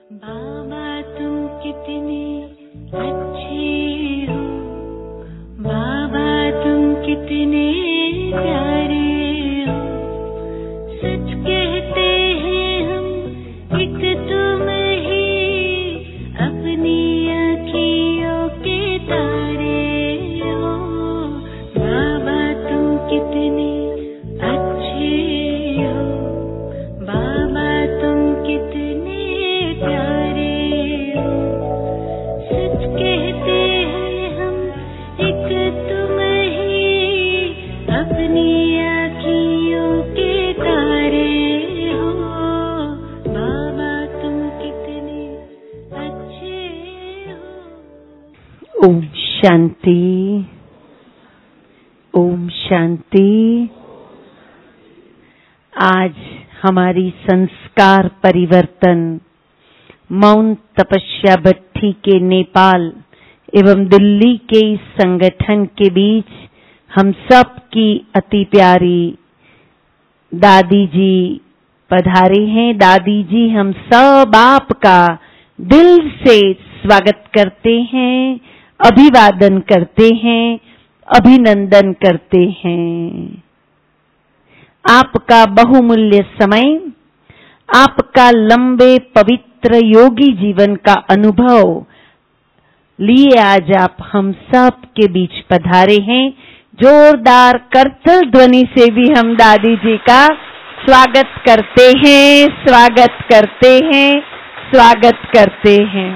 बाबा तुम कितने अच्छे हो, बाबा तुम कितने प्यारे हो। सच कहते हैं हम एक तुम ही अपनी आँखियों के तारे हो। बाबा तुम कितने अच्छे हो, बाबा तुम कितने प्यारे हो। सच कहते हैं हम एक तुम ही अपनी आँखियों के तारे हो। बाबा तुम कितने अच्छे हो। ओम शांति, ओम शांति। आज हमारी संस्कार परिवर्तन मौन तपस्या भट्टी के नेपाल एवं दिल्ली के इस संगठन के बीच हम सब की अति प्यारी दादी जी पधारे हैं। दादी जी हम सब आपका दिल से स्वागत करते हैं, अभिवादन करते हैं, अभिनंदन करते हैं। आपका बहुमूल्य समय, आपका लंबे पवित्र योगी जीवन का अनुभव लिए आज आप हम सब के बीच पधारे हैं। जोरदार करतल ध्वनि से भी हम दादी जी का स्वागत करते हैं, स्वागत करते हैं, स्वागत करते हैं।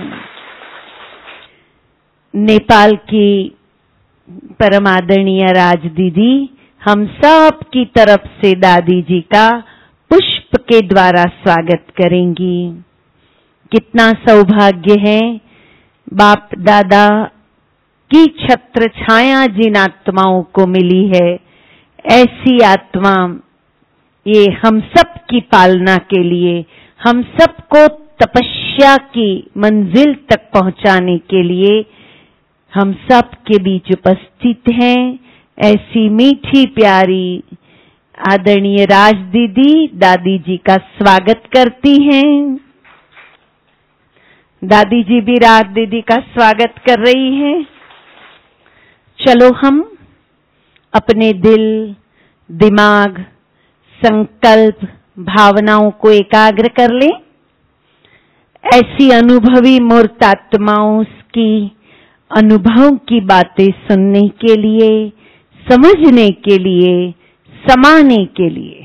नेपाल की परम आदरणीय राज दीदी हम सब की तरफ से दादी जी का पुष्प के द्वारा स्वागत करेंगी। कितना सौभाग्य है, बाप दादा की छत्र छाया जिन आत्माओं को मिली है, ऐसी आत्मा ये हम सब की पालना के लिए, हम सबको तपस्या की मंजिल तक पहुंचाने के लिए हम सब के बीच उपस्थित हैं। ऐसी मीठी प्यारी आदरणीय राज दीदी दादी जी का स्वागत करती हैं। दादी जी भी राज दीदी का स्वागत कर रही हैं। चलो हम अपने दिल, दिमाग, संकल्प, भावनाओं को एकाग्र कर लें। ऐसी अनुभवी मूर्त आत्माओं की अनुभव की बातें सुनने के लिए, समझने के लिए, समाने के लिए।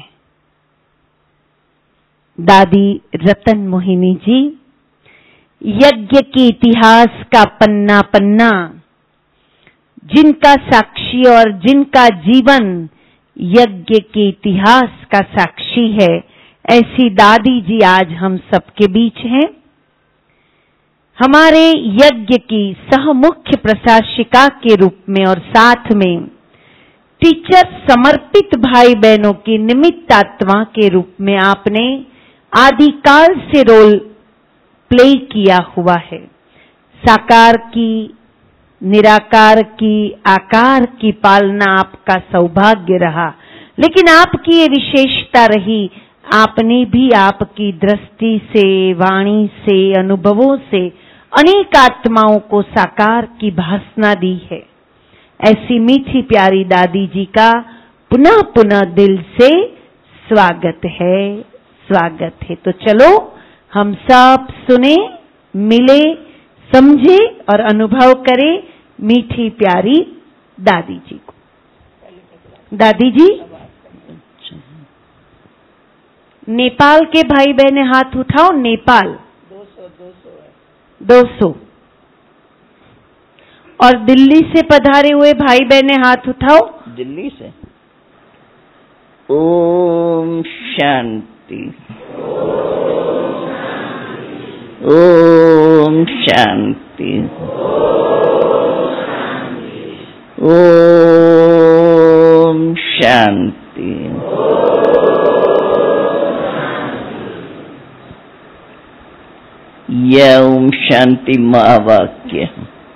दादी रतन मोहिनी जी यज्ञ के इतिहास का पन्ना पन्ना, जिनका साक्षी और जिनका जीवन यज्ञ के इतिहास का साक्षी है, ऐसी दादी जी आज हम सबके बीच हैं। हमारे यज्ञ की सह मुख्य प्रशासिका के रूप में और साथ में टीचर समर्पित भाई बहनों की निमित्त आत्मा के रूप में आपने आदिकाल से रोल प्ले किया हुआ है। साकार की, निराकार की, आकार की पालना आपका सौभाग्य रहा, लेकिन आपकी ये विशेषता रही, आपने भी आपकी दृष्टि से, वाणी से, अनुभवों से अनेक आत्माओं को साकार की भासना दी है। ऐसी मीठी प्यारी दादी जी का पुनः पुनः दिल से स्वागत है, स्वागत है। तो चलो हम सब सुने, मिले, समझे और अनुभव करें मीठी प्यारी दादी जी को। दादी जी, नेपाल के भाई बहने हाथ उठाओ। नेपाल 200 और दिल्ली से पधारे हुए भाई बहने हाथ उठाओ। दिल्ली से ओम शांति, ओम शांति, ओम शांति। यह ओम शांति महावाक्य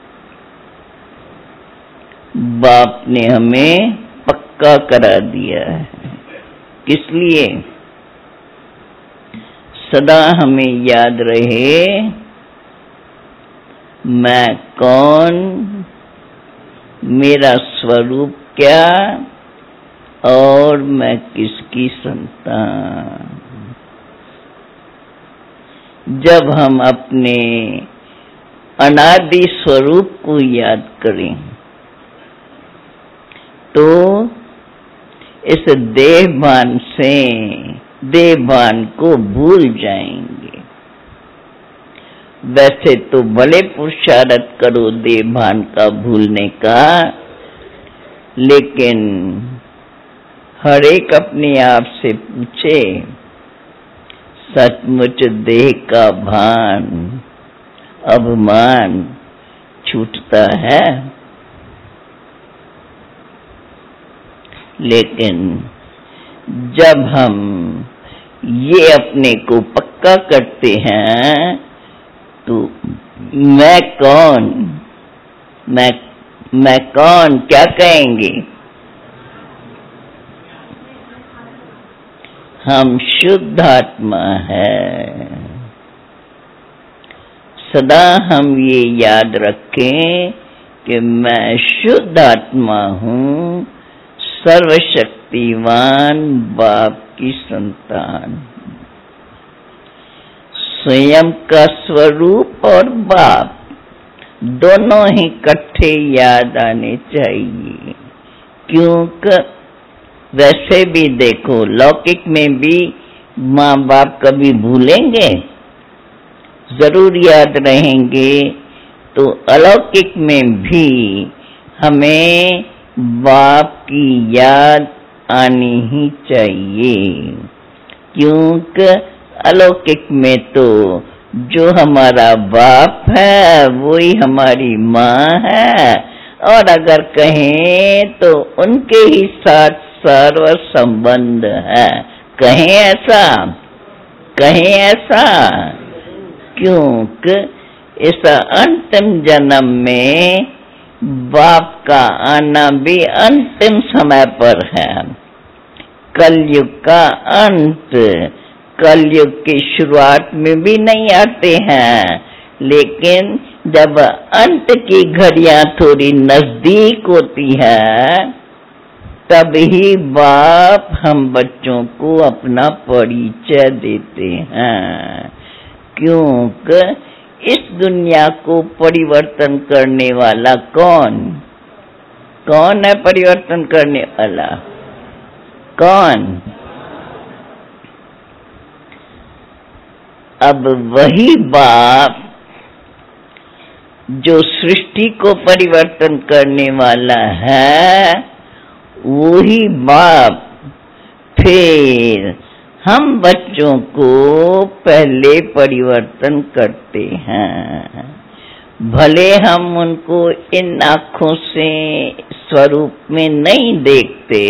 बाप ने हमें पक्का करा दिया है। किस लिए? सदा हमें याद रहे मैं कौन, मेरा स्वरूप क्या और मैं किसकी संतान। जब हम अपने अनादि स्वरूप को याद करें तो इस देहभान से देहभान को भूल जाएंगे। वैसे तो बड़े पुरुषार्थ करो देहभान का भूलने का, लेकिन हर एक अपने आप से पूछे सचमुच देह का भान अभिमान छूटता है? लेकिन जब हम ये अपने को पक्का करते हैं तो मैं कौन, मैं कौन क्या कहेंगे? हम शुद्ध आत्मा है। सदा हम ये याद रखें कि मैं शुद्ध आत्मा हूँ, सर्वशक्तिवान बाप की संतान। स्वयं का स्वरूप और बाप दोनों ही इकट्ठे याद आने चाहिए, क्योंकि वैसे भी देखो लौकिक में भी माँ बाप कभी भूलेंगे? जरूर याद रहेंगे। तो अलौकिक में भी हमें बाप की याद आनी ही चाहिए, क्योंकि अलौकिक में तो जो हमारा बाप है वही हमारी माँ है, और अगर कहें तो उनके ही साथ सर्व संबंध है। कहें ऐसा, कहें ऐसा, क्योंकि इस अंतिम जन्म में बाप का आना भी अंतिम समय पर है। कलयुग का अंत, कलयुग की शुरुआत में भी नहीं आते हैं, लेकिन जब अंत की घड़ियां थोड़ी नजदीक होती है तब ही बाप हम बच्चों को अपना परिचय देते हैं, क्योंकि इस दुनिया को परिवर्तन करने वाला कौन, कौन है परिवर्तन करने वाला? कौन? अब वही बाप जो सृष्टि को परिवर्तन करने वाला है, वही बाप फिर हम बच्चों को पहले परिवर्तन करते हैं। भले हम उनको इन आँखों से स्वरूप में नहीं देखते,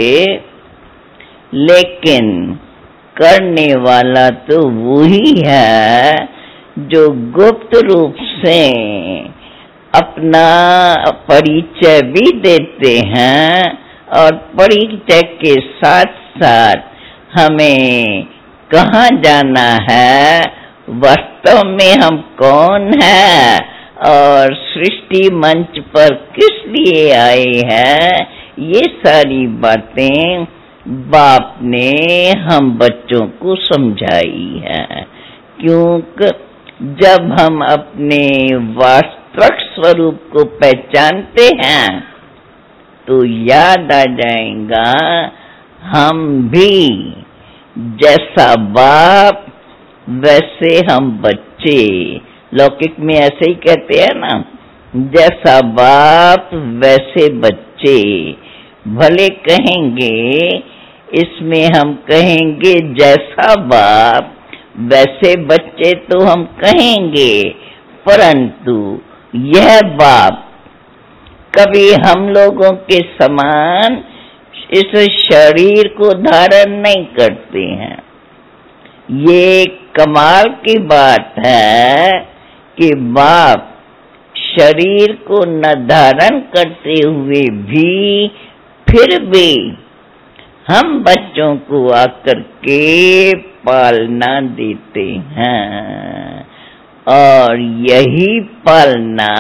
लेकिन करने वाला तो वही है जो गुप्त रूप से अपना परिचय भी देते हैं, और परिचय के साथ साथ हमें कहाँ जाना है, वास्तव में हम कौन हैं और सृष्टि मंच पर किस लिए आए हैं, ये सारी बातें बाप ने हम बच्चों को समझाई है। क्योंकि जब हम अपने वास्तविक स्वरूप को पहचानते हैं तो याद आ जाएगा हम भी जैसा बाप वैसे हम बच्चे। लौकिक में ऐसे ही कहते हैं ना, जैसा बाप वैसे बच्चे। भले कहेंगे, इसमें हम कहेंगे जैसा बाप वैसे बच्चे तो हम कहेंगे, परंतु यह बाप कभी हम लोगों के समान इस शरीर को धारण नहीं करते हैं। ये कमाल की बात है कि बाप शरीर को न धारण करते हुए भी फिर भी हम बच्चों को आकर के पालना देते हैं, और यही पालना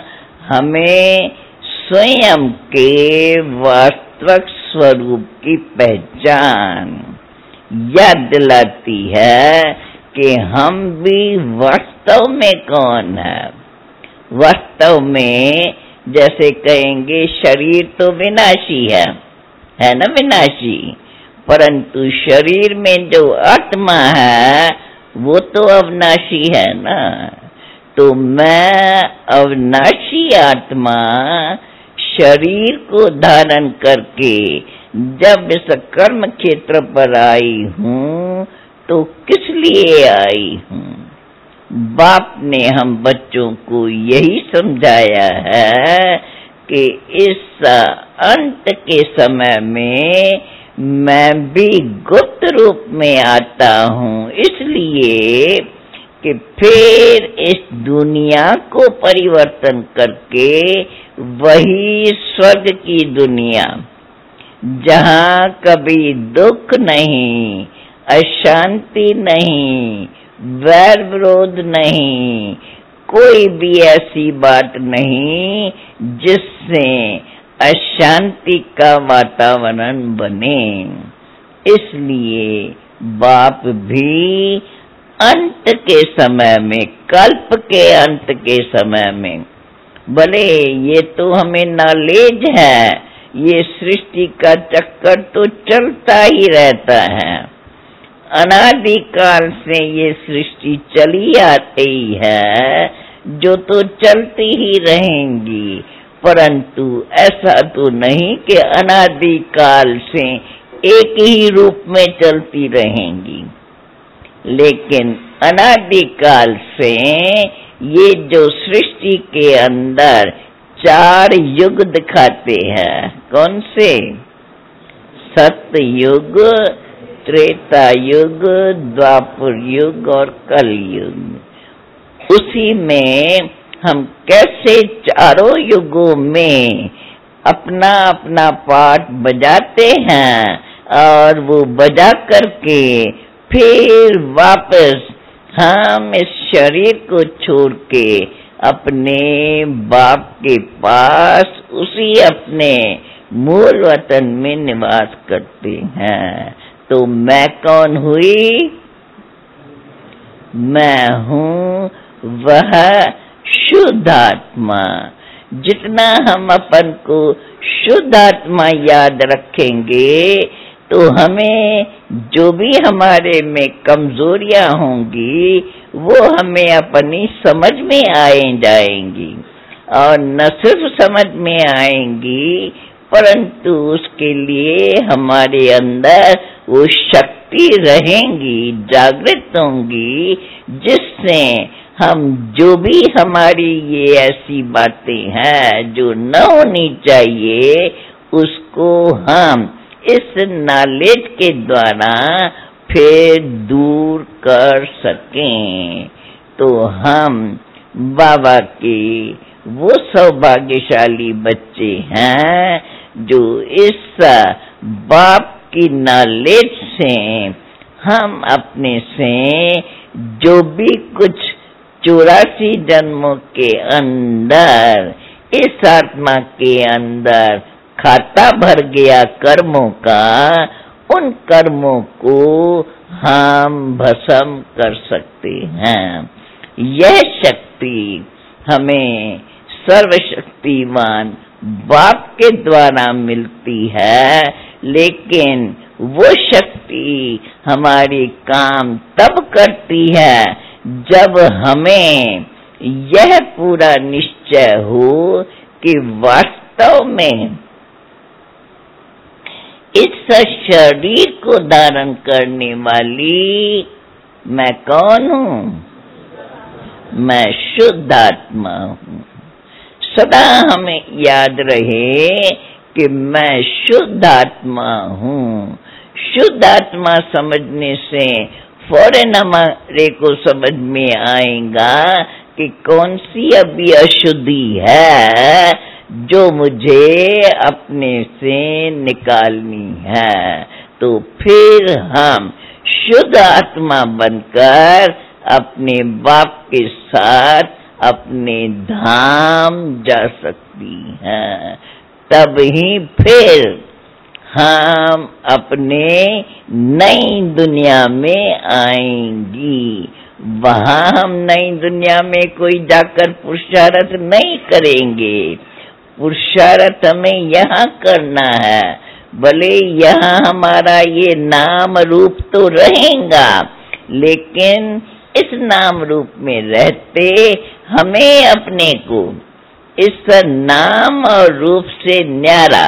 हमें स्वयं के वास्तविक स्वरूप की पहचान याद दिलाती है कि हम भी वास्तव में कौन है। वास्तव में जैसे कहेंगे शरीर तो विनाशी है ना, विनाशी, परंतु शरीर में जो आत्मा है वो तो अविनाशी है ना। तो मैं अविनाशी आत्मा शरीर को धारण करके जब इस कर्म क्षेत्र पर आई हूँ तो किस लिए आई हूँ। बाप ने हम बच्चों को यही समझाया है कि इस अंत के समय में मैं भी गुप्त रूप में आता हूँ, इसलिए कि फिर इस दुनिया को परिवर्तन करके वही स्वर्ग की दुनिया, जहाँ कभी दुख नहीं, अशांति नहीं, वैर विरोध नहीं, कोई भी ऐसी बात नहीं जिससे अशांति का वातावरण बने। इसलिए बाप भी अंत के समय में, कल्प के अंत के समय में, भले ये तो हमें नॉलेज है, ये सृष्टि का चक्कर तो चलता ही रहता है, अनादिकाल से ये सृष्टि चली आती है, जो तो चलती ही रहेंगी, परंतु ऐसा तो नहीं कि अनादिकाल से एक ही रूप में चलती रहेंगी। लेकिन अनादिकाल से ये जो सृष्टि के अंदर 4 युग दिखाते हैं, कौन से? सत्य युग, त्रेता युग, द्वापर युग और कलयुग। उसी में हम कैसे चारों युगों में अपना अपना पार्ट बजाते हैं, और वो बजा करके फिर वापस हम इस शरीर को छोड़ के अपने बाप के पास, उसी अपने मूल वतन में निवास करते हैं। तो मैं कौन हुई? मैं हूँ वह शुद्ध आत्मा। जितना हम अपन को शुद्ध आत्मा याद रखेंगे तो हमें जो भी हमारे में कमजोरियां होंगी वो हमें अपनी समझ में आए जाएंगी, और न सिर्फ समझ में आएंगी परंतु उसके लिए हमारे अंदर वो शक्ति रहेंगी, जागृत होंगी, जिससे हम जो भी हमारी ये ऐसी बातें हैं जो न होनी चाहिए उसको हम इस नॉलेज के द्वारा फिर दूर कर सकें। तो हम बाबा के वो सौभाग्यशाली बच्चे हैं जो इस बाप की नॉलेज से हम अपने से जो भी कुछ 84 जन्मों के अंदर इस आत्मा के अंदर खाता भर गया कर्मों का, उन कर्मों को हम भस्म कर सकते हैं। यह शक्ति हमें सर्वशक्तिमान बाप के द्वारा मिलती है, लेकिन वो शक्ति हमारी काम तब करती है जब हमें यह पूरा निश्चय हो कि वास्तव में इस शरीर को धारण करने वाली मैं कौन हूँ? मैं शुद्ध आत्मा हूँ। सदा हमें याद रहे कि मैं शुद्ध आत्मा हूँ। शुद्ध आत्मा समझने से फौरन हमारे को समझ में आएगा कि कौन सी अभी अशुद्धि है जो मुझे अपने से निकालनी है। तो फिर हम शुद्ध आत्मा बनकर अपने बाप के साथ अपने धाम जा सकती हैं। तब ही फिर हम अपने नई दुनिया में आएंगी। वहां हम नई दुनिया में कोई जाकर पुरुषार्थ नहीं करेंगे। पुरुषार्थ हमें यहाँ करना है। भले यहाँ हमारा ये नाम रूप तो रहेगा, लेकिन इस नाम रूप में रहते हमें अपने को इस नाम और रूप से न्यारा,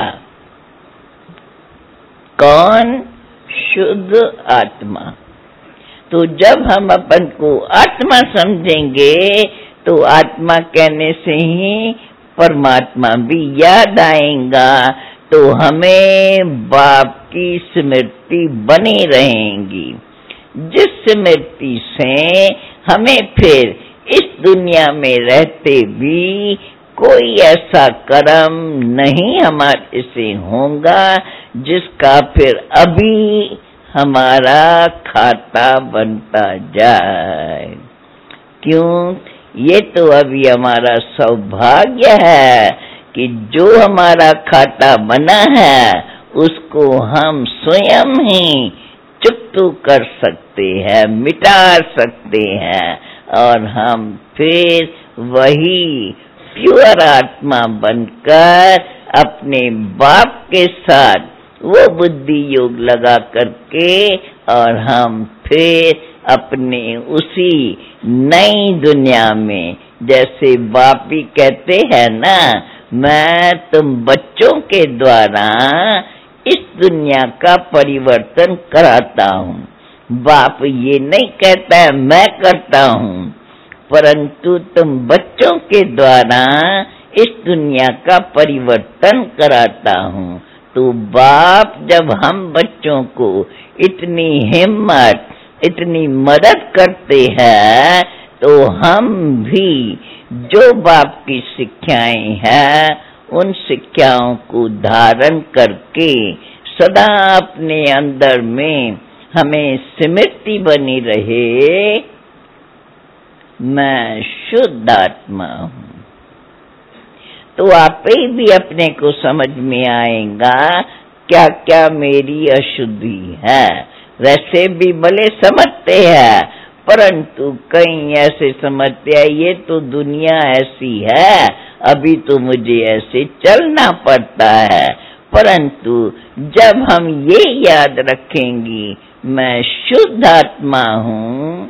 कौन? शुद्ध आत्मा। तो जब हम अपन को आत्मा समझेंगे तो आत्मा कहने से ही परमात्मा भी याद आएगा, तो हमें बाप की स्मृति बनी रहेंगी, जिस स्मृति से हमें फिर इस दुनिया में रहते भी कोई ऐसा कर्म नहीं हमारे से होगा जिसका फिर अभी हमारा खाता बनता जाए। क्यों? ये तो अभी हमारा सौभाग्य है कि जो हमारा खाता बना है उसको हम स्वयं ही चुकतू कर सकते हैं, मिटा सकते हैं, और हम फिर वही प्योर आत्मा बनकर अपने बाप के साथ वो बुद्धि योग लगा करके, और हम फिर अपने उसी नई दुनिया में, जैसे बाप ही कहते हैं ना, मैं तुम बच्चों के द्वारा इस दुनिया का परिवर्तन कराता हूँ। बाप ये नहीं कहता है मैं करता हूँ, परंतु तुम बच्चों के द्वारा इस दुनिया का परिवर्तन कराता हूँ। तो बाप जब हम बच्चों को इतनी हिम्मत, इतनी मदद करते हैं, तो हम भी जो बाप की शिक्षाएं हैं उन शिक्षाओं को धारण करके सदा अपने अंदर में हमें स्मृति बनी रहे, मैं शुद्ध आत्मा हूँ। तो आप ही भी अपने को समझ में आएगा क्या क्या मेरी अशुद्धि है। वैसे भी भले समझते हैं, परंतु कहीं ऐसे समझते हैं ये तो दुनिया ऐसी है, अभी तो मुझे ऐसे चलना पड़ता है। परंतु जब हम ये याद रखेंगी मैं शुद्ध आत्मा हूँ,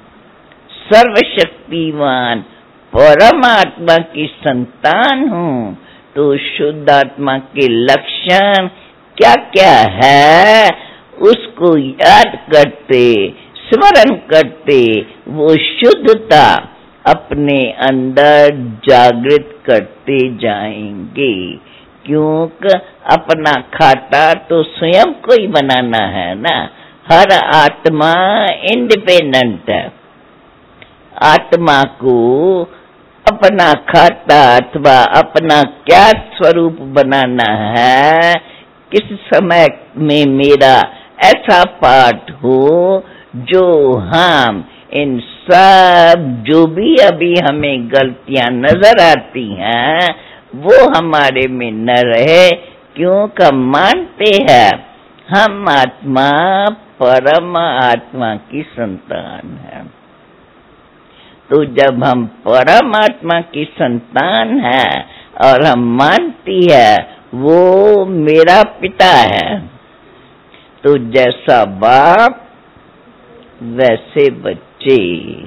सर्वशक्तिवान परमात्मा की संतान हूँ, तो शुद्ध आत्मा के लक्षण क्या क्या है उसको याद करते, स्मरण करते, वो शुद्धता अपने अंदर जागृत करते जाएंगे। क्योंकि अपना खाता तो स्वयं को ही बनाना है ना। हर आत्मा इंडिपेंडेंट है। आत्मा को अपना खाता अथवा अपना क्या स्वरूप बनाना है, किस समय में मेरा ऐसा पाठ हो जो हम इन सब जो भी अभी हमें गलतियां नजर आती हैं वो हमारे में न रहे। क्योंकि हम मानते हैं हम आत्मा परम आत्मा की संतान है। तो जब हम परमात्मा की संतान है और हम मानती है वो मेरा पिता है, तो जैसा बाप वैसे बच्चे,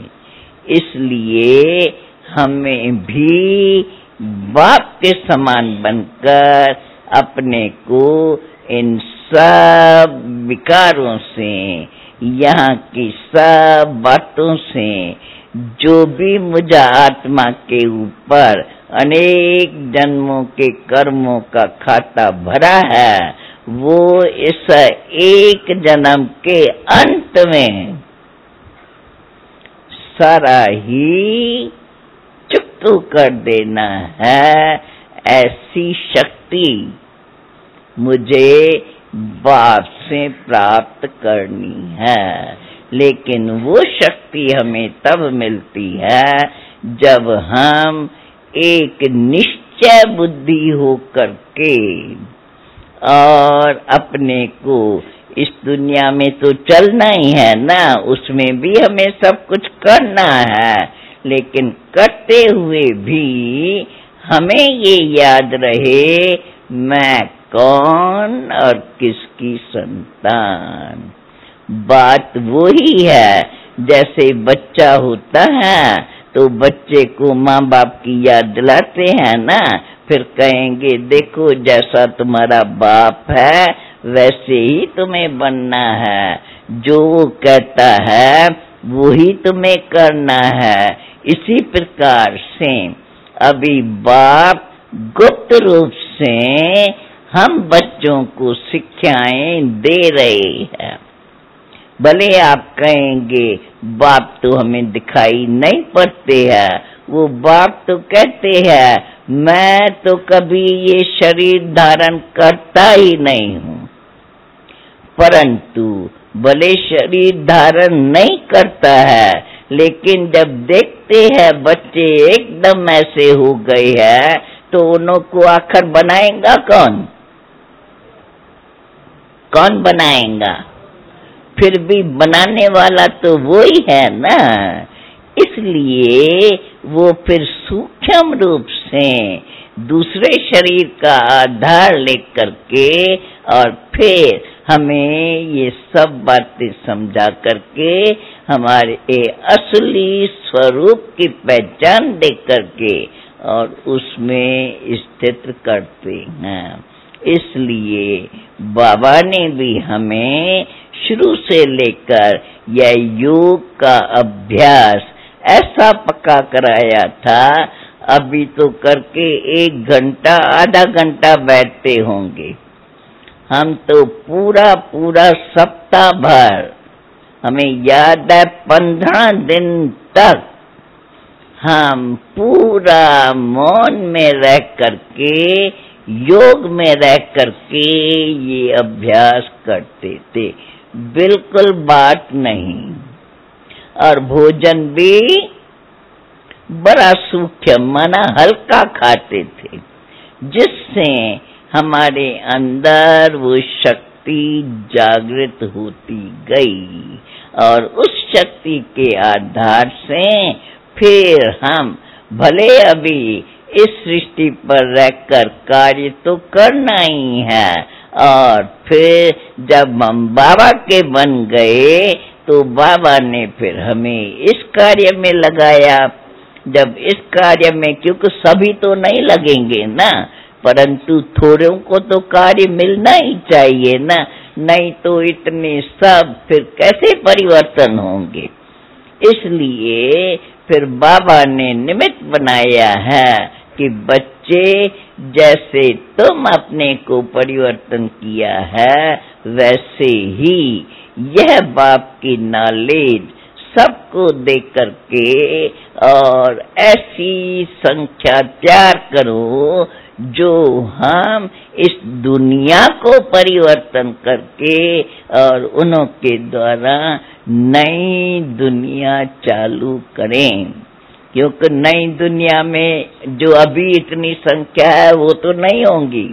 इसलिए हमें भी बाप के समान बनकर अपने को इन सब विकारों से, यहाँ की सब बातों से, जो भी मुझे आत्मा के ऊपर अनेक जन्मों के कर्मों का खाता भरा है, वो इस एक जन्म के अंत में सारा ही चुकतू कर देना है। ऐसी शक्ति मुझे बाप से प्राप्त करनी है। लेकिन वो शक्ति हमें तब मिलती है जब हम एक निश्चय बुद्धि हो करके और अपने को इस दुनिया में तो चलना ही है ना, उसमें भी हमें सब कुछ करना है, लेकिन करते हुए भी हमें ये याद रहे मैं कौन और किसकी संतान। बात वही है, जैसे बच्चा होता है तो बच्चे को माँ बाप की याद दिलाते हैं ना, फिर कहेंगे देखो जैसा तुम्हारा बाप है वैसे ही तुम्हें बनना है, जो वो कहता है वही तुम्हें करना है। इसी प्रकार से अभी बाप गुप्त रूप से हम बच्चों को शिक्षाएं दे रहे हैं। भले आप कहेंगे बाप तो हमें दिखाई नहीं पड़ते हैं, वो बाप तो कहते हैं मैं तो कभी ये शरीर धारण करता ही नहीं हूँ, परंतु भले शरीर धारण नहीं करता है, लेकिन जब देखते हैं बच्चे एकदम ऐसे हो गए हैं तो उन्हों को आखिर बनाएगा कौन? कौन बनाएगा? फिर भी बनाने वाला तो वो ही है ना। इसलिए वो फिर सूक्ष्म रूप से दूसरे शरीर का आधार लेकर के और फिर हमें ये सब बातें समझा करके हमारे असली स्वरूप की पहचान दे करके और उसमें स्थित करते हैं। इसलिए बाबा ने भी हमें शुरू से लेकर यह योग का अभ्यास ऐसा पक्का कराया था, अभी तो करके 1 घंटा आधा घंटा बैठते होंगे, हम तो पूरा सप्ताह भर, हमें याद है 15 दिन तक हम पूरा मौन में रह करके योग में रह करके ये अभ्यास करते थे, बिल्कुल बात नहीं। और भोजन भी बड़ा सूक्ष्म माना हल्का खाते थे, जिससे हमारे अंदर वो शक्ति जागृत होती गई और उस शक्ति के आधार से फिर हम भले अभी इस सृष्टि पर रहकर कार्य तो करना ही है, और फिर जब हम बाबा के बन गए तो बाबा ने फिर हमें इस कार्य में लगाया। जब इस कार्य में, क्योंकि सभी तो नहीं लगेंगे ना, परंतु थोड़ों को तो कार्य मिलना ही चाहिए ना, नहीं तो इतने सब फिर कैसे परिवर्तन होंगे। इसलिए फिर बाबा ने निमित्त बनाया है कि बच्चे जैसे तुम अपने को परिवर्तन किया है वैसे ही यह बाप की नॉलेज सबको दे करके और ऐसी संख्या तैयार करो जो हम इस दुनिया को परिवर्तन करके और उन्हों के द्वारा नई दुनिया चालू करें। क्योंकि नई दुनिया में जो अभी इतनी संख्या है वो तो नहीं होंगी,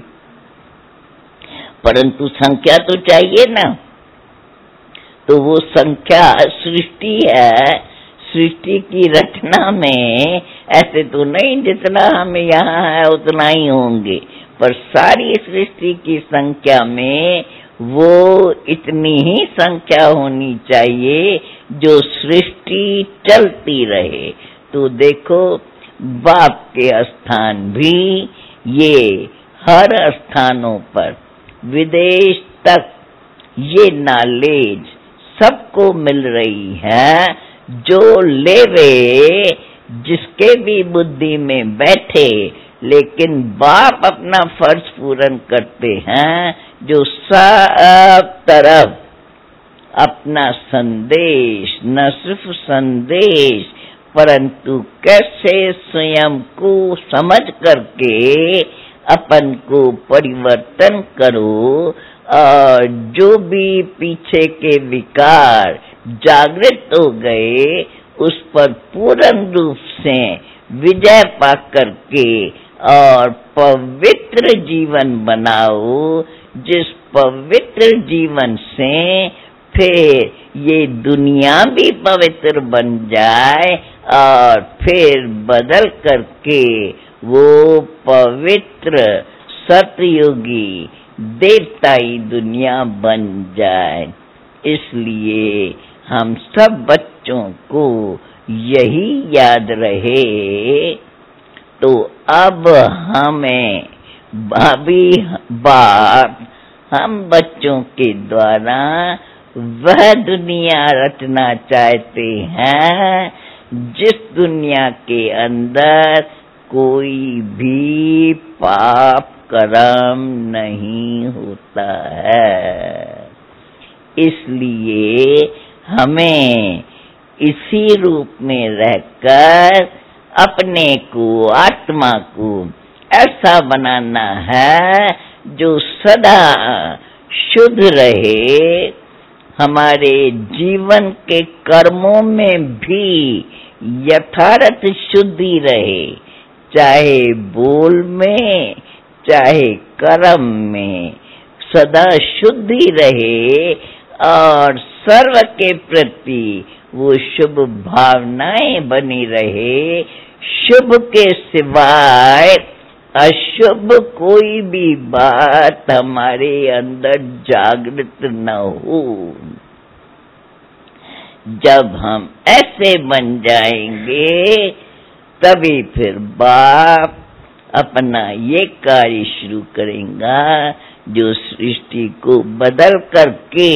परंतु संख्या तो चाहिए ना। तो वो संख्या सृष्टि है, सृष्टि की रचना में ऐसे तो नहीं जितना हम यहाँ है उतना ही होंगे, पर सारी सृष्टि की संख्या में वो इतनी ही संख्या होनी चाहिए जो सृष्टि चलती रहे। तो देखो बाप के स्थान भी ये हर स्थानों पर विदेश तक ये नॉलेज सबको मिल रही है, जो लेवे जिसके भी बुद्धि में बैठे, लेकिन बाप अपना फर्ज पूर्ण करते हैं जो सब तरफ अपना संदेश, न सिर्फ संदेश परंतु कैसे स्वयं को समझ करके अपन को परिवर्तन करो और जो भी पीछे के विकार जागृत हो गए उस पर पूर्ण रूप से विजय पा करके और पवित्र जीवन बनाओ, जिस पवित्र जीवन से फिर ये दुनिया भी पवित्र बन जाए और फिर बदल करके वो पवित्र सतयुगी देवताई दुनिया बन जाए। इसलिए हम सब बच्चों को यही याद रहे। तो अब हमें भाभी बाप हम बच्चों के द्वारा वह दुनिया रचना चाहते हैं जिस दुनिया के अंदर कोई भी पाप कर्म नहीं होता है। इसलिए हमें इसी रूप में रहकर अपने को, आत्मा को ऐसा बनाना है जो सदा शुद्ध रहे, हमारे जीवन के कर्मों में भी यथार्थ शुद्धि रहे, चाहे बोल में चाहे कर्म में सदा शुद्धि रहे और सर्व के प्रति वो शुभ भावनाएं बनी रहे। शुभ के सिवाय अशुभ कोई भी बात हमारे अंदर जागृत न हो। जब हम ऐसे बन जाएंगे तभी फिर बाप अपना ये कार्य शुरू करेगा जो सृष्टि को बदल करके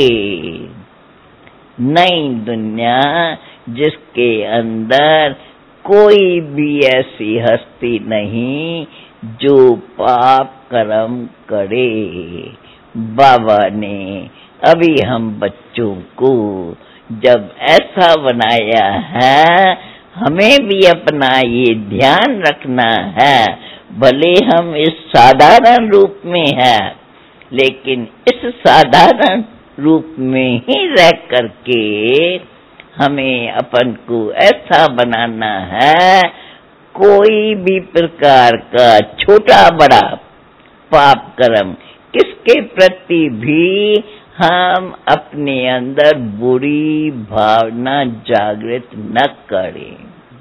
नई दुनिया जिसके अंदर कोई भी ऐसी हस्ती नहीं जो पाप कर्म करे। बाबा ने अभी हम बच्चों को जब ऐसा बनाया है, हमें भी अपना ये ध्यान रखना है। भले हम इस साधारण रूप में हैं, लेकिन इस साधारण रूप में ही रह करके हमें अपन को ऐसा बनाना है, कोई भी प्रकार का छोटा बड़ा पाप कर्म किसके प्रति भी हम अपने अंदर बुरी भावना जागृत न करें।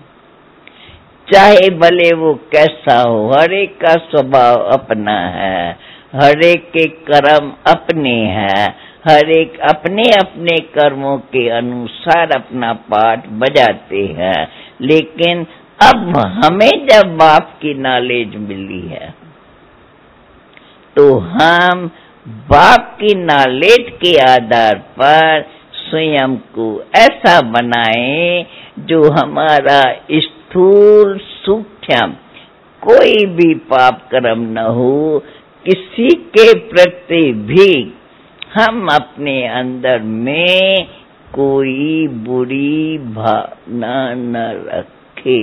चाहे भले वो कैसा हो, हर एक का स्वभाव अपना है, हर एक के कर्म अपने हैं, हर एक अपने अपने कर्मों के अनुसार अपना पाठ बजाते हैं। लेकिन अब हमें जब बाप की नॉलेज मिली है तो हम बाप की नॉलेज के आधार पर स्वयं को ऐसा बनाएं जो हमारा स्थूल सूक्ष्म कोई भी पाप कर्म न हो, किसी के प्रति भी हम अपने अंदर में कोई बुरी भावना न रखे।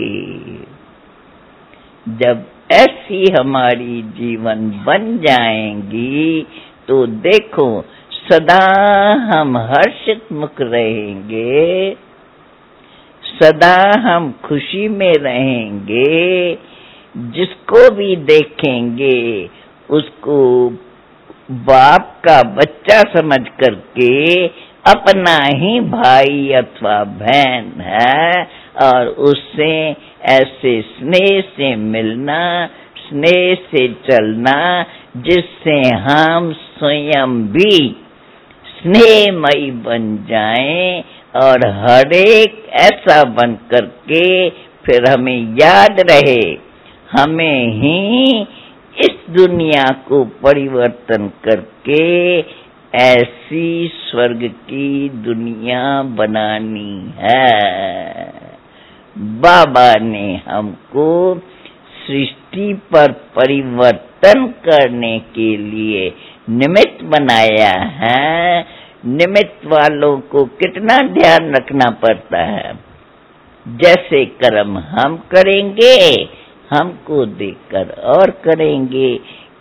जब ऐसी हमारी जीवन बन जाएंगी तो देखो सदा हम हर्षित मुख रहेंगे, सदा हम खुशी में रहेंगे। जिसको भी देखेंगे उसको बाप का बच्चा समझ करके अपना ही भाई अथवा बहन है और उससे ऐसे स्नेह से मिलना, स्नेह से चलना जिससे हम स्वयं भी स्नेहमयी बन जाएं और हर एक ऐसा बन करके फिर हमें याद रहे हमें ही इस दुनिया को परिवर्तन करके ऐसी स्वर्ग की दुनिया बनानी है। बाबा ने हमको सृष्टि पर परिवर्तन करने के लिए निमित्त बनाया है। निमित्त वालों को कितना ध्यान रखना पड़ता है। जैसे कर्म हम करेंगे हमको देखकर और करेंगे,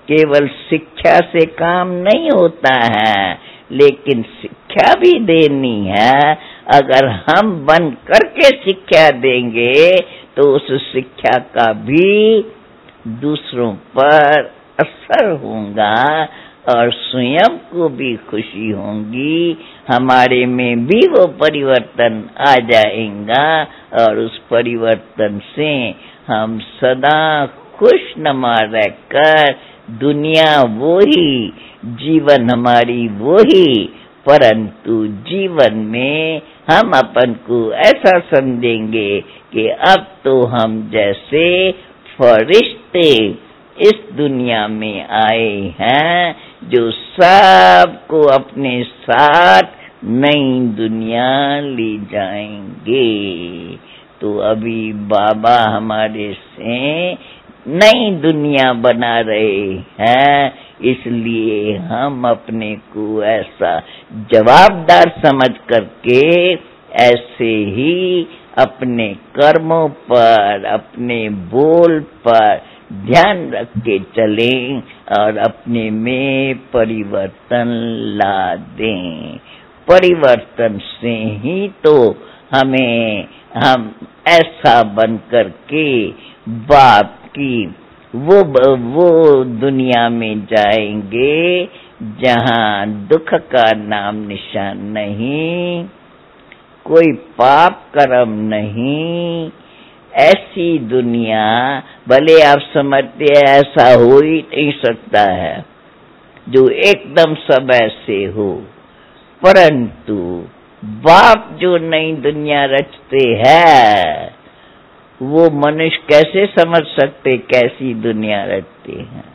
केवल शिक्षा से काम नहीं होता है, लेकिन शिक्षा भी देनी है। अगर हम बन करके शिक्षा देंगे तो उस शिक्षा का भी दूसरों पर असर होगा और स्वयं को भी खुशी होगी, हमारे में भी वो परिवर्तन आ जाएगा और उस परिवर्तन से हम सदा खुशनुमा रहकर दुनिया वो ही, जीवन हमारी वो ही, परंतु जीवन में हम अपन को ऐसा समझेंगे कि अब तो हम जैसे फरिश्ते इस दुनिया में आए हैं जो सबको अपने साथ नई दुनिया ले जाएंगे। तो अभी बाबा हमारे से नई दुनिया बना रहे हैं, इसलिए हम अपने को ऐसा जवाबदार समझ करके ऐसे ही अपने कर्मों पर, अपने बोल पर ध्यान रख के चलें और अपने में परिवर्तन ला दें। परिवर्तन से ही तो हम ऐसा बन करके बाप की वो दुनिया में जाएंगे जहाँ दुख का नाम निशान नहीं, कोई पाप कर्म नहीं। ऐसी दुनिया भले आप समझते हैं ऐसा हो ही नहीं सकता है जो एकदम सब ऐसे हो, परंतु बाप जो नई दुनिया रचते हैं वो मनुष्य कैसे समझ सकते कैसी दुनिया रचते हैं।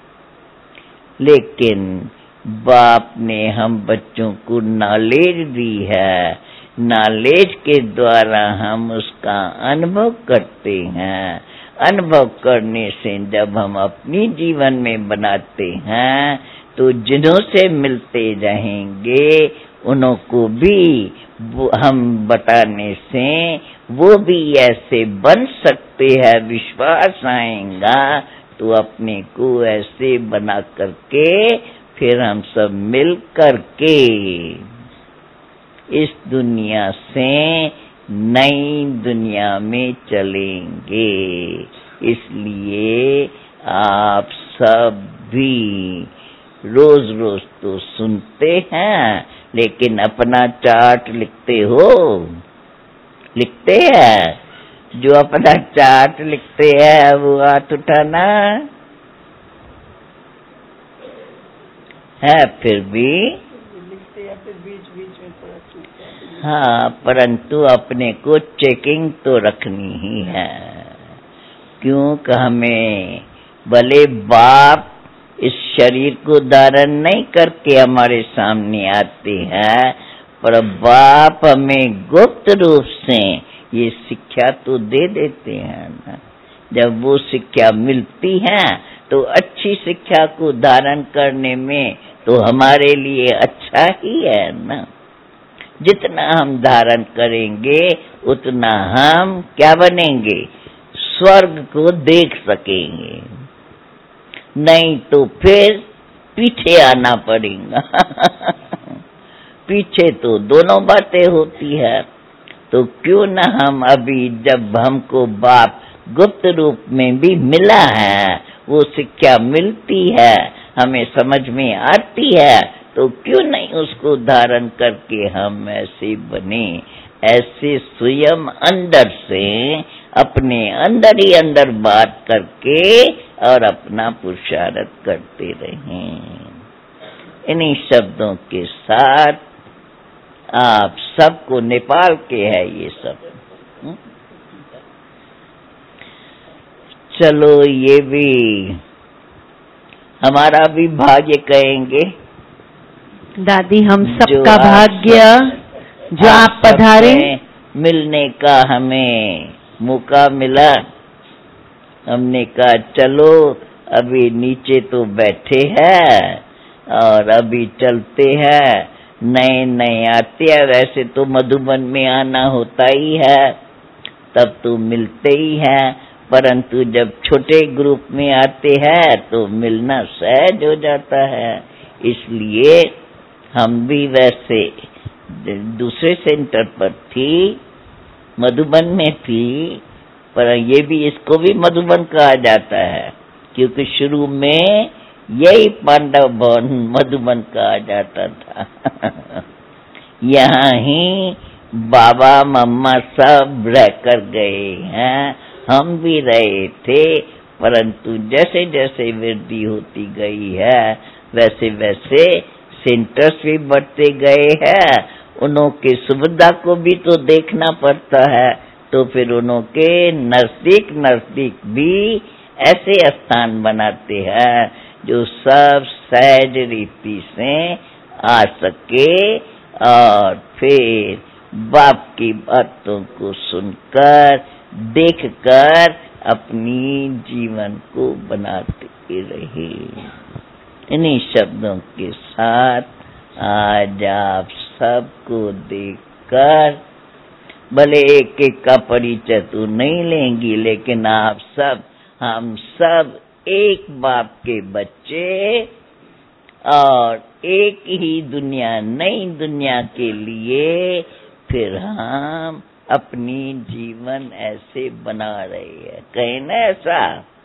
लेकिन बाप ने हम बच्चों को नॉलेज दी है, नॉलेज के द्वारा हम उसका अनुभव करते हैं। अनुभव करने से जब हम अपनी जीवन में बनाते हैं तो जिन्हों से मिलते रहेंगे उन्हों को भी हम बताने से वो भी ऐसे बन सकते हैं, विश्वास आएगा तो अपने को ऐसे बना करके फिर हम सब मिल करके इस दुनिया से नई दुनिया में चलेंगे। इसलिए आप सब भी रोज रोज तो सुनते हैं, लेकिन अपना चार्ट लिखते हो, लिखते हैं। जो अपना चार्ट लिखते हैं वो हाथ उठाना है। फिर भी लिखते या फिर बीच बीच में थोड़ा चूकता है। हाँ, परंतु अपने को चेकिंग तो रखनी ही है, क्योंकि हमें भले बाप इस शरीर को धारण नहीं करके हमारे सामने आते हैं, पर बाप हमें गुप्त रूप से ये शिक्षा तो दे देते हैं ना। जब वो शिक्षा मिलती है तो अच्छी शिक्षा को धारण करने में तो हमारे लिए अच्छा ही है ना। जितना हम धारण करेंगे उतना हम क्या बनेंगे, स्वर्ग को देख सकेंगे, नहीं तो फिर पीछे आना पड़ेगा। पीछे तो दोनों बातें होती है। तो क्यों न हम अभी जब हमको बाप गुप्त रूप में भी मिला है, वो शिक्षा मिलती है, हमें समझ में आती है, तो क्यों नहीं उसको धारण करके हम ऐसे बने, ऐसे स्वयं अंदर से अपने अंदर ही अंदर बात करके और अपना पुरुषार्थ करते रहें। इन्हीं शब्दों के साथ आप सबको नेपाल के है ये सब, चलो ये भी हमारा भी भाग्य कहेंगे। दादी हम सबका भाग्य जो आप पधारे, मिलने का हमें मौका मिला। हमने कहा चलो अभी नीचे तो बैठे हैं और अभी चलते हैं, नए नए आते हैं। वैसे तो मधुबन में आना होता ही है, तब तो मिलते ही हैं, परंतु जब छोटे ग्रुप में आते हैं तो मिलना सहज हो जाता है। इसलिए हम भी वैसे दूसरे सेंटर पर थी, मधुबन में थी, पर ये भी, इसको भी मधुबन कहा जाता है क्योंकि शुरू में यही पांडव भवन मधुबन कहा जाता था। यहाँ ही बाबा मम्मा सब रह कर गए हैं, हम भी रहे थे, परंतु जैसे जैसे वृद्धि होती गई है वैसे वैसे सेंटर्स भी बढ़ते गए हैं। उन्हों की सुविधा को भी तो देखना पड़ता है, तो फिर उन्हों के नजदीक नजदीक भी ऐसे स्थान बनाते हैं जो सब सहज रीति से आ सके और फिर बाप की बातों को सुनकर देखकर अपनी जीवन को बनाते रहे। इन्हीं शब्दों के साथ आज आप सबको देखकर, भले एक एक का परिचय तो नहीं लेंगी, लेकिन आप सब, हम सब एक बाप के बच्चे और एक ही दुनिया, नई दुनिया के लिए फिर हम अपनी जीवन ऐसे बना रहे हैं। कहें ना ऐसा?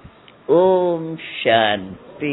ओम शांति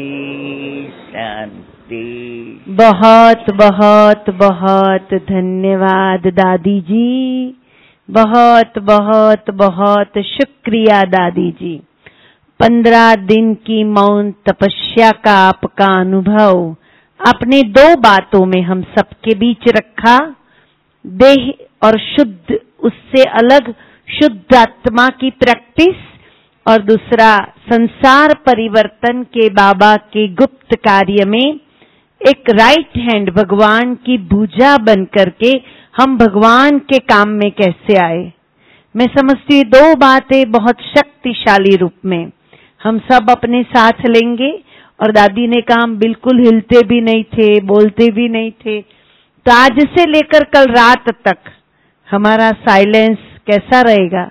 शांति। बहुत बहुत बहुत धन्यवाद दादी जी, बहुत बहुत बहुत शुक्रिया दादी जी। 15 दिन की मौन तपस्या का आपका अनुभव आपने 2 बातों में हम सबके बीच रखा, देह और शुद्ध, उससे अलग शुद्ध आत्मा की प्रैक्टिस, और दूसरा संसार परिवर्तन के बाबा के गुप्त कार्य में एक राइट हैंड भगवान की भुजा बन करके हम भगवान के काम में कैसे आए। मैं समझती हूँ 2 बातें बहुत शक्तिशाली रूप में हम सब अपने साथ लेंगे। और दादी ने कहा हम बिल्कुल हिलते भी नहीं थे, बोलते भी नहीं थे, तो आज से लेकर कल रात तक हमारा साइलेंस कैसा रहेगा?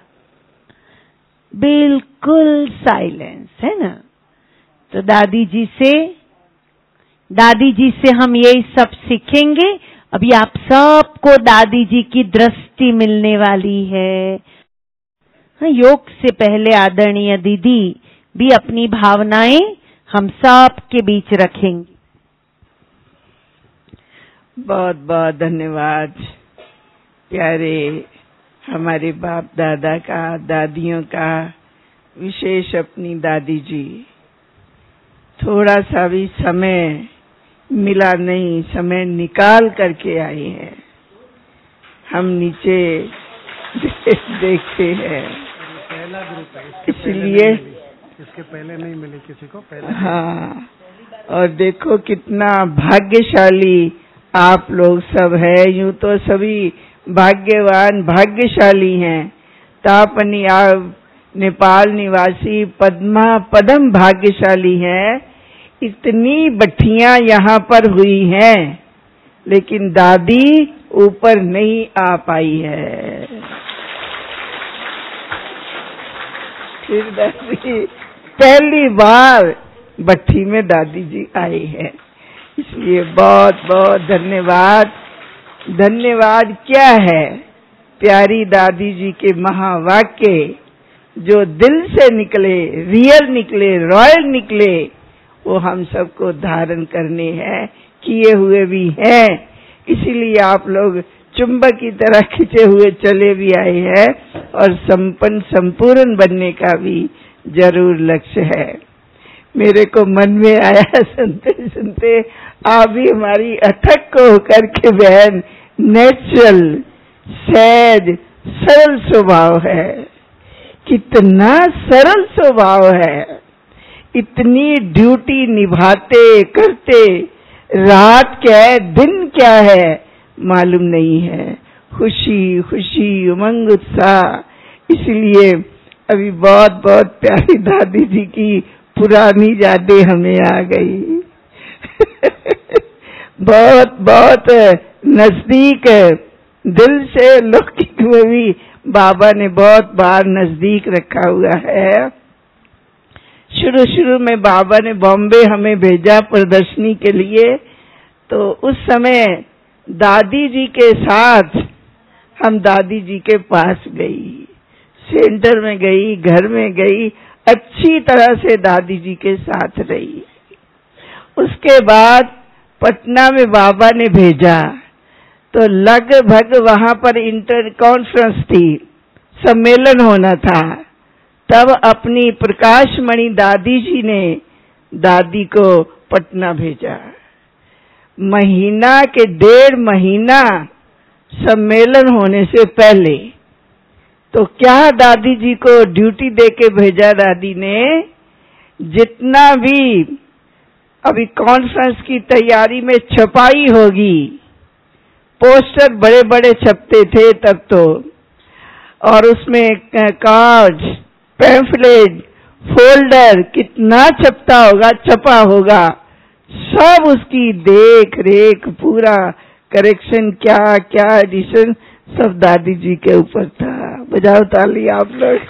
बिल्कुल साइलेंस, है ना? तो दादी जी से हम यही सब सीखेंगे। अभी आप सबको दादी जी की दृष्टि मिलने वाली है। योग से पहले आदरणीय दीदी भी अपनी भावनाएं हम सब के बीच रखेंगी। बहुत बहुत धन्यवाद प्यारे हमारे बाप दादा का, दादियों का, विशेष अपनी दादी जी। थोड़ा सा भी समय मिला नहीं, समय निकाल करके आए हैं। हम नीचे देखते हैं, पहला ग्रुप है, इसलिए इसके पहले नहीं मिले किसी को पहले। हाँ, और देखो कितना भाग्यशाली आप लोग सब है। यूं तो सभी भाग्यवान भाग्यशाली हैं। तापनी आप नेपाल निवासी पद्मा पदम भाग्यशाली हैं। इतनी बट्टियां यहाँ पर हुई हैं, लेकिन दादी ऊपर नहीं आ पाई है। फिर दादी पहली बार भट्टी में दादी जी आई है, इसलिए बहुत बहुत धन्यवाद। धन्यवाद क्या है? प्यारी दादी जी के महावाक्य जो दिल से निकले, रियल निकले, रॉयल निकले, वो हम सबको धारण करने हैं, किए हुए भी हैं। इसीलिए आप लोग चुंबक की तरह खिंचे हुए चले भी आए हैं और संपन्न संपूर्ण बनने का भी जरूर लक्ष्य है। मेरे को मन में आया सुनते सुनते, आप भी हमारी अथक को होकर के बहन नेचुरल, सहज, सरल स्वभाव है। कितना सरल स्वभाव है, इतनी ड्यूटी निभाते करते, रात क्या है दिन क्या है मालूम नहीं है। खुशी खुशी, उमंग, उत्साह। इसलिए अभी बहुत बहुत प्यारी दादी जी की पुरानी यादें हमें आ गई। बहुत बहुत नजदीक, दिल से लौकिक में भी बाबा ने बहुत बार नजदीक रखा हुआ है। शुरू में बाबा ने बॉम्बे हमें भेजा प्रदर्शनी के लिए, तो उस समय दादी जी के साथ हम दादी जी के पास गई, सेंटर में गई, घर में गई, अच्छी तरह से दादी जी के साथ रही। उसके बाद पटना में बाबा ने भेजा, तो लगभग वहां पर इंटर कॉन्फ्रेंस थी, सम्मेलन होना था। तब अपनी प्रकाशमणि दादी जी ने दादी को पटना भेजा। महीना के 1.5 महीना सम्मेलन होने से पहले तो क्या दादी जी को ड्यूटी देके भेजा दादी ने, जितना भी अभी कॉन्फ्रेंस की तैयारी में छपाई होगी, पोस्टर बड़े बड़े छपते थे तब तो, और उसमें कार्ड्स, पैम्फलेट, फोल्डर कितना छपा होगा, सब उसकी देख रेख, पूरा करेक्शन, क्या क्या एडिशन, सब दादी जी के ऊपर था। बजाओ ताली आप लोग।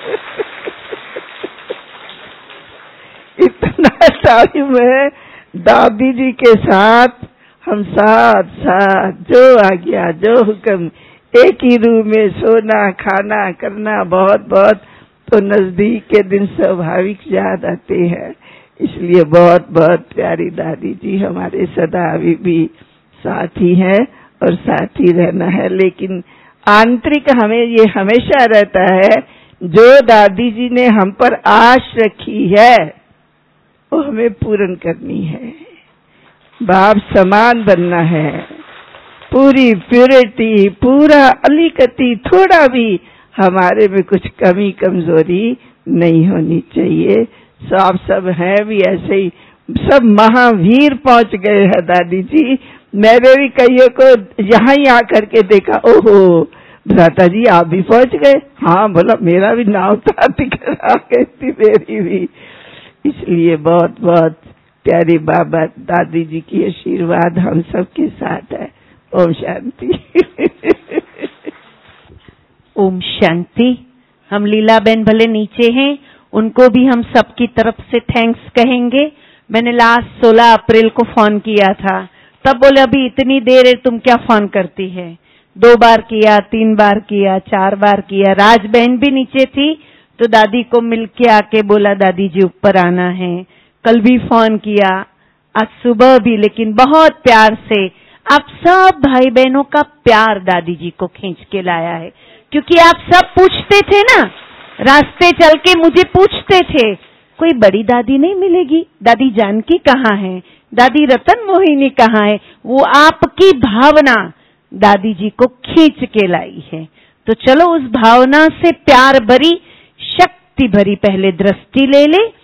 इतना टाइम है दादी जी के साथ हम साथ जो आ गया, जो हुक्म, एक ही रूम में सोना, खाना करना, बहुत तो नजदीक के दिन स्वाभाविक याद आते हैं। इसलिए बहुत प्यारी दादी जी हमारे सदा अभी भी साथ ही है और साथ ही रहना है। लेकिन आंतरिक हमें ये हमेशा रहता है, जो दादी जी ने हम पर आश रखी है वो हमें पूर्ण करनी है। बाप समान बनना है, पूरी प्योरिटी, पूरा अलीकती, थोड़ा भी हमारे में कुछ कमी कमजोरी नहीं होनी चाहिए। सब हैं भी ऐसे ही, सब महावीर पहुंच गए हैं दादी जी। मैंने भी कईयों को यहाँ ही आकर के देखा, ओहो भ्राता जी आप भी पहुंच गए। हाँ बोला, मेरा भी नाव था, टिकट आ गई थी मेरी भी। इसलिए बहुत प्यारे बाबा दादी जी की आशीर्वाद हम सबके साथ है। ओम शांति। ओम शांति। हम लीलाबेन भले नीचे हैं, उनको भी हम सबकी तरफ से थैंक्स कहेंगे। मैंने लास्ट 16 अप्रैल को फोन किया था, तब बोले अभी इतनी देर है तुम क्या फोन करती है। 2 बार किया, 3 बार किया, 4 बार किया। राज बहन भी नीचे थी तो दादी को मिलके आके बोला दादी जी ऊपर आना है। कल भी फोन किया, आज सुबह भी, लेकिन बहुत प्यार से आप सब भाई बहनों का प्यार दादी जी को खींच के लाया है। क्योंकि आप सब पूछते थे ना, रास्ते चल के मुझे पूछते थे कोई बड़ी दादी नहीं मिलेगी, दादी जानकी कहाँ है, दादी रतन मोहिनी कहाँ है। वो आपकी भावना दादी जी को खींच के लाई है। तो चलो उस भावना से प्यार भरी, शक्ति भरी पहले दृष्टि ले ले